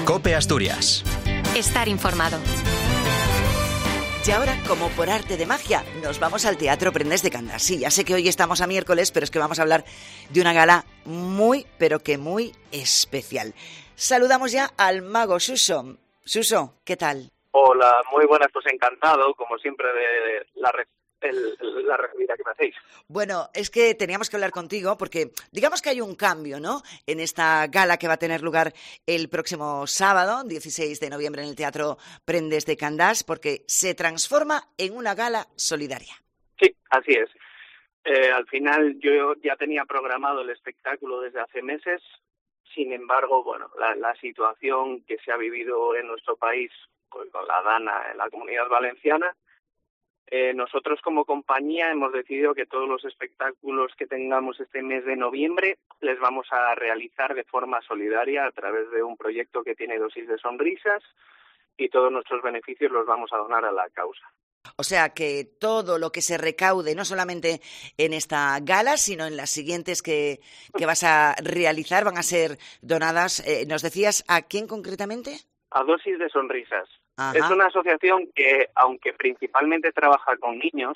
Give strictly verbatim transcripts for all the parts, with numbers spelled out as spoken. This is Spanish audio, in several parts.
COPE Asturias. Estar informado. Y ahora, como por arte de magia, nos vamos al Teatro Prendes de Candás. Sí, ya sé que hoy estamos a miércoles, pero es que vamos a hablar de una gala muy, pero que muy especial. Saludamos ya al mago Suso. Suso, ¿qué tal? Hola, muy buenas, pues encantado, como siempre, de la, re, el, la recibida que me hacéis. Bueno, es que teníamos que hablar contigo porque digamos que hay un cambio, ¿no?, en esta gala que va a tener lugar el próximo sábado, dieciséis de noviembre, en el Teatro Prendes de Candás, porque se transforma en una gala solidaria. Sí, así es. Eh, al final yo ya tenía programado el espectáculo desde hace meses, sin embargo, bueno, la, la situación que se ha vivido en nuestro país, pues, con la DANA en la Comunidad Valenciana, eh, nosotros como compañía hemos decidido que todos los espectáculos que tengamos este mes de noviembre les vamos a realizar de forma solidaria a través de un proyecto que tiene Dosis de Sonrisas, y todos nuestros beneficios los vamos a donar a la causa. O sea que todo lo que se recaude, no solamente en esta gala, sino en las siguientes que, que vas a realizar, van a ser donadas, eh, ¿nos decías a quién concretamente? A Dosis de Sonrisas. Ajá. Es una asociación que, aunque principalmente trabaja con niños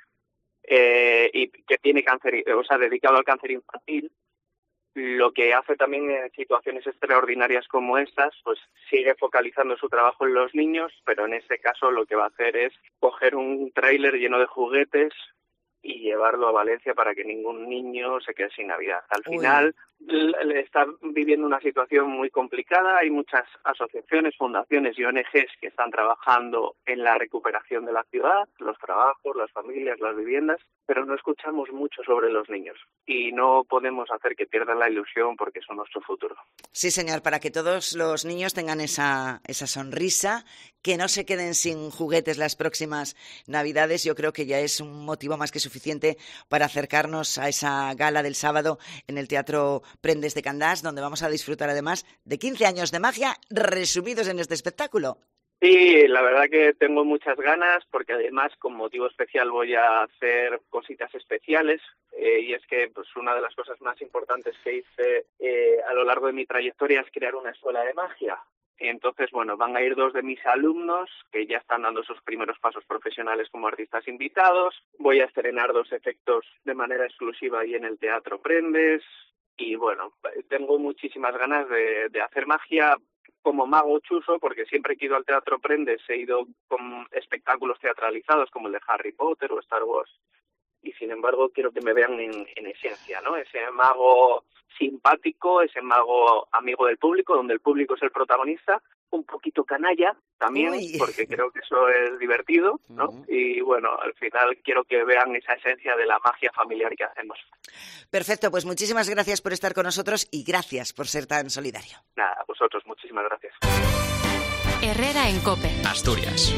eh, y que tiene cáncer, o sea, dedicado al cáncer infantil, lo que hace también en situaciones extraordinarias como estas, pues sigue focalizando su trabajo en los niños, pero en este caso lo que va a hacer es coger un tráiler lleno de juguetes y llevarlo a Valencia para que ningún niño se quede sin Navidad. Al Uy. final le está viviendo una situación muy complicada. Hay muchas asociaciones, fundaciones y O N Ges que están trabajando en la recuperación de la ciudad, los trabajos, las familias, las viviendas, pero no escuchamos mucho sobre los niños y no podemos hacer que pierdan la ilusión porque son nuestro futuro. Sí, señor, para que todos los niños tengan esa, esa sonrisa, que no se queden sin juguetes las próximas Navidades, yo creo que ya es un motivo más que suficiente para acercarnos a esa gala del sábado en el Teatro Prendes de Candás, donde vamos a disfrutar además de quince años de magia resumidos en este espectáculo. Sí, la verdad que tengo muchas ganas porque además con motivo especial voy a hacer cositas especiales eh, y es que pues una de las cosas más importantes que hice eh, a lo largo de mi trayectoria es crear una escuela de magia. Entonces, bueno, van a ir dos de mis alumnos que ya están dando sus primeros pasos profesionales como artistas invitados. Voy a estrenar dos efectos de manera exclusiva ahí en el Teatro Prendes y bueno, tengo muchísimas ganas de, de hacer magia como mago Chuso, porque siempre que he ido al Teatro Prendes he ido con espectáculos teatralizados como el de Harry Potter o Star Wars, y sin embargo quiero que me vean en, en esencia, ¿no? Ese mago simpático, ese mago amigo del público, donde el público es el protagonista, un poquito canalla también, Uy. porque creo que eso es divertido, ¿no? Uh-huh. Y bueno, al final quiero que vean esa esencia de la magia familiar que hacemos. Perfecto, pues muchísimas gracias por estar con nosotros y gracias por ser tan solidario. Nada, a vosotros, muchísimas gracias. Herrera en COPE Asturias.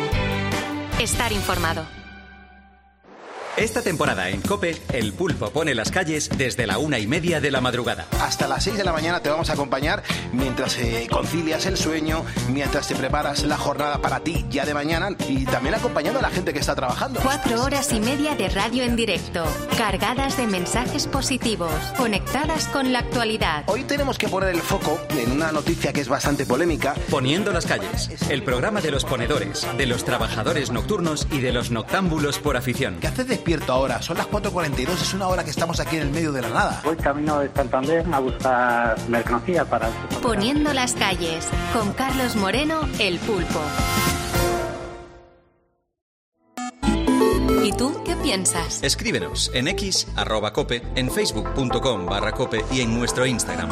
Estar informado. Esta temporada en COPE, El Pulpo pone las calles desde la una y media de la madrugada. Hasta las seis de la mañana te vamos a acompañar mientras eh, concilias el sueño, mientras te preparas la jornada para ti ya de mañana y también acompañando a la gente que está trabajando. Cuatro horas y media de radio en directo, cargadas de mensajes positivos, conectadas con la actualidad. Hoy tenemos que poner el foco en una noticia que es bastante polémica. Poniendo las calles, el programa de los ponedores, de los trabajadores nocturnos y de los noctámbulos por afición. ¿Qué haces despierto ahora? Son las cuatro cuarenta y dos, es una hora que estamos aquí en el medio de la nada. Voy camino de Santander a buscar mercancía para... Poniendo las calles, con Carlos Moreno, El Pulpo. ¿Y tú qué piensas? Escríbenos en X, arroba cope, en facebook punto com barra cope y en nuestro Instagram.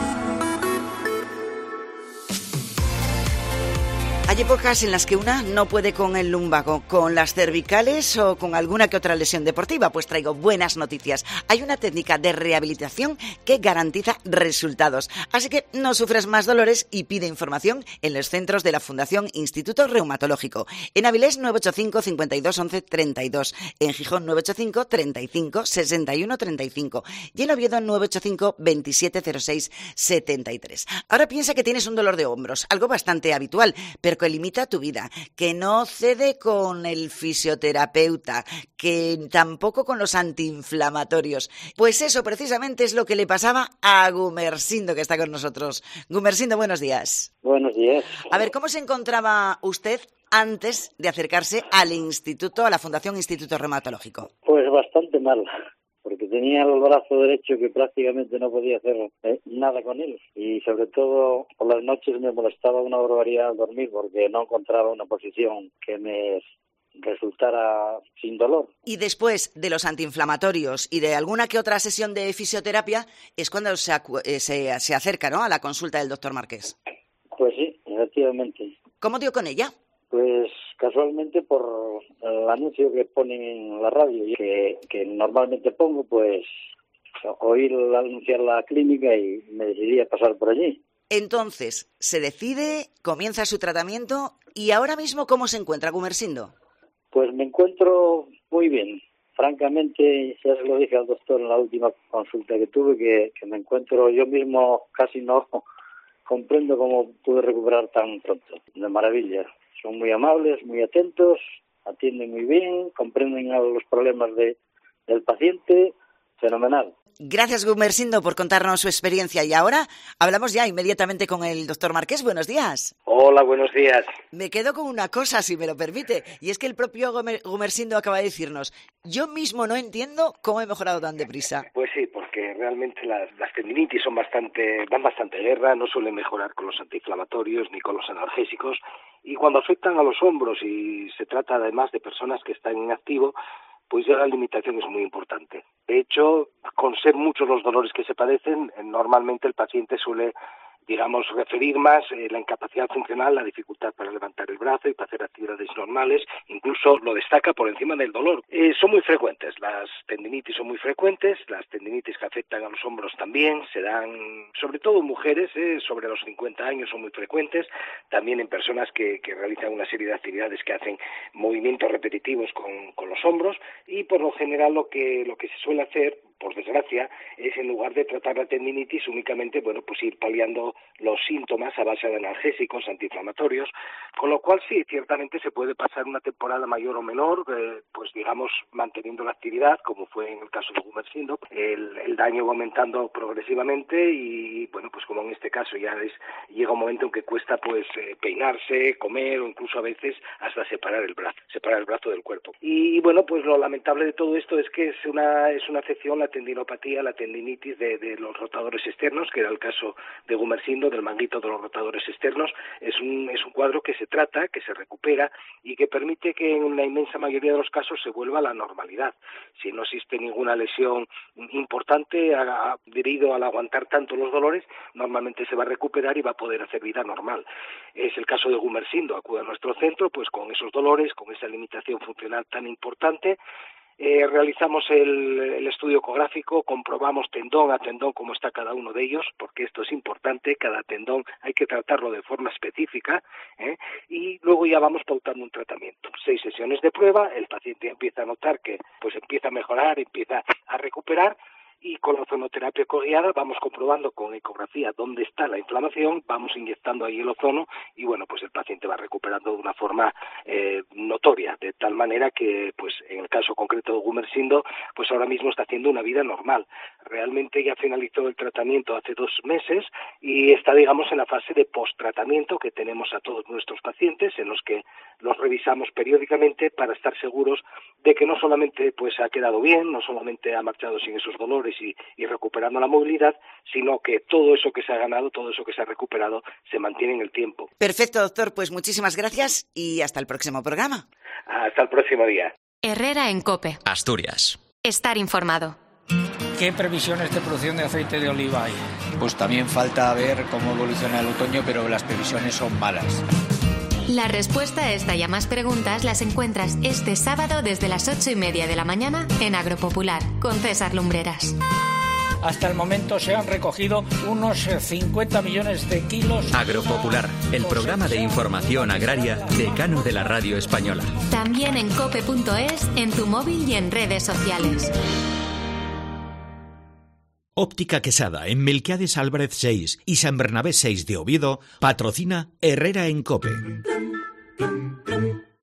Hay épocas en las que una no puede con el lumbago, con las cervicales o con alguna que otra lesión deportiva. Pues traigo buenas noticias. Hay una técnica de rehabilitación que garantiza resultados. Así que no sufres más dolores y pide información en los centros de la Fundación Instituto Reumatológico. En Avilés nueve ocho cinco, cincuenta y dos, once, treinta y dos. En Gijón nueve ocho cinco, treinta y cinco, sesenta y uno, treinta y cinco. Y en Oviedo nueve ocho cinco, veintisiete cero seis, setenta y tres. Ahora piensa que tienes un dolor de hombros, algo bastante habitual, pero que limita tu vida, que no cede con el fisioterapeuta, que tampoco con los antiinflamatorios. Pues eso precisamente es lo que le pasaba a Gumersindo, que está con nosotros. Gumersindo, buenos días. Buenos días. A ver, ¿cómo se encontraba usted antes de acercarse al instituto, a la Fundación Instituto Reumatológico? Pues bastante mal, porque tenía el brazo derecho que prácticamente no podía hacer eh, nada con él. Y sobre todo por las noches me molestaba una barbaridad al dormir porque no encontraba una posición que me resultara sin dolor. Y después de los antiinflamatorios y de alguna que otra sesión de fisioterapia es cuando se, acu- eh, se, se acerca, ¿no?, a la consulta del doctor Marqués. Pues sí, efectivamente. ¿Cómo dio con ella? Pues casualmente por el anuncio que ponen en la radio, que, que normalmente pongo, pues oír anunciar la clínica y me decidí a pasar por allí. Entonces, se decide, comienza su tratamiento y ahora mismo, ¿cómo se encuentra Gumersindo? Pues me encuentro muy bien. Francamente, ya se lo dije al doctor en la última consulta que tuve, que, que me encuentro yo mismo, casi no comprendo cómo pude recuperar tan pronto. De maravilla. Son muy amables, muy atentos, atienden muy bien, comprenden los problemas de, del paciente. Fenomenal. Gracias, Gumersindo, por contarnos su experiencia. Y ahora hablamos ya inmediatamente con el doctor Marqués. Buenos días. Hola, buenos días. Me quedo con una cosa, si me lo permite, y es que el propio Gumersindo acaba de decirnos: yo mismo no entiendo cómo he mejorado tan deprisa. Pues sí, porque realmente las, las tendinitis son bastante, dan bastante guerra, no suelen mejorar con los antiinflamatorios ni con los analgésicos, y cuando afectan a los hombros y se trata además de personas que están en activo, pues ya la limitación es muy importante. De hecho, con ser muchos los dolores que se padecen, normalmente el paciente suele, digamos, referir más eh, la incapacidad funcional, la dificultad para levantar el brazo y para hacer actividades normales, incluso lo destaca por encima del dolor. Eh, son muy frecuentes, las tendinitis son muy frecuentes, las tendinitis que afectan a los hombros también, se dan sobre todo en mujeres, eh, sobre los cincuenta años son muy frecuentes, también en personas que, que realizan una serie de actividades que hacen movimientos repetitivos con, con los hombros, y por lo general lo que, lo que se suele hacer, por desgracia, es en lugar de tratar la tendinitis únicamente, bueno, pues ir paliando los síntomas a base de analgésicos, antiinflamatorios, con lo cual sí, ciertamente se puede pasar una temporada mayor o menor, eh, pues digamos, manteniendo la actividad, como fue en el caso de Gumersindo, el, el daño va aumentando progresivamente y, bueno, pues como en este caso ya es, llega un momento en que cuesta, pues, eh, peinarse, comer o incluso a veces hasta separar el brazo, separar el brazo del cuerpo. Y, y bueno, pues lo lamentable de todo esto es que es una, es una afección, la tendinopatía, la tendinitis de, de los rotadores externos, que era el caso de Gumersindo, del manguito de los rotadores externos. Es un, es un cuadro que se trata, que se recupera y que permite que en la inmensa mayoría de los casos se vuelva a la normalidad. Si no existe ninguna lesión importante a, debido al aguantar tanto los dolores, normalmente se va a recuperar y va a poder hacer vida normal. Es el caso de Gumersindo, acude a nuestro centro pues con esos dolores, con esa limitación funcional tan importante. Eh, realizamos el, el estudio ecográfico, comprobamos tendón a tendón cómo está cada uno de ellos, porque esto es importante, cada tendón hay que tratarlo de forma específica, ¿eh? Y luego ya vamos pautando un tratamiento. Seis sesiones de prueba, el paciente empieza a notar que pues empieza a mejorar, empieza a recuperar, y con la ozonoterapia coguiada vamos comprobando con ecografía dónde está la inflamación, vamos inyectando ahí el ozono y bueno, pues el paciente va recuperando de una forma eh, notoria, de tal manera que pues en el caso concreto de Gumersindo, pues ahora mismo está haciendo una vida normal. Realmente ya finalizó el tratamiento hace dos meses y está, digamos, en la fase de post-tratamiento que tenemos a todos nuestros pacientes, en los que los revisamos periódicamente para estar seguros de que no solamente pues ha quedado bien, no solamente ha marchado sin esos dolores Y, y recuperando la movilidad, sino que todo eso que se ha ganado, todo eso que se ha recuperado, se mantiene en el tiempo. Perfecto, doctor, pues muchísimas gracias y hasta el próximo programa. Hasta el próximo día. Herrera en COPE. Asturias. Estar informado. ¿Qué previsiones de producción de aceite de oliva hay? Pues también falta ver cómo evoluciona el otoño, pero las previsiones son malas. La respuesta a esta y a más preguntas las encuentras este sábado desde las ocho y media de la mañana en Agropopular con César Lumbreras. Hasta el momento se han recogido unos cincuenta millones de kilos. Agropopular, el programa de información agraria decano de la radio española. También en cope punto es, en tu móvil y en redes sociales. Óptica Quesada, en Melquiades Álvarez seis y San Bernabé seis de Oviedo, patrocina Herrera en COPE. plum, plum.